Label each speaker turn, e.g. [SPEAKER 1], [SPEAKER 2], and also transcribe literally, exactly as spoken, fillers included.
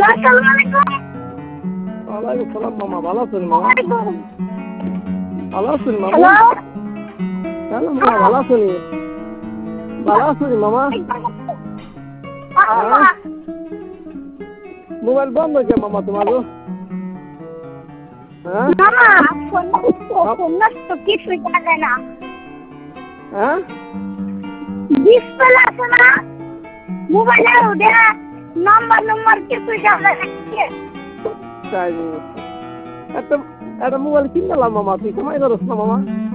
[SPEAKER 1] আসসালামু আলাইকুম।
[SPEAKER 2] ওয়ালাইকুম সালাম মামা, ভালো আছেন মামা? ভালো আছেন মামা?
[SPEAKER 1] হ্যালো
[SPEAKER 2] হ্যালো মামা, ভালো আছেন? ভালো আছেন মামা?
[SPEAKER 1] মামা
[SPEAKER 2] মোবাইল বন্ধ কে মামা তোমার? হ্যাঁ
[SPEAKER 1] মামা ফোন ফোন নষ্ট কিছুই জানা যায় না।
[SPEAKER 2] হ্যাঁ
[SPEAKER 1] ডিসপ্লে আছে না মোবাইলে, ওদের নাম্বার নাম্বার কিছুই জানা যায় না।
[SPEAKER 2] তাই একটা একটা মোবাইল কিনলাম মামা, তুই কামাই করছ না মামা?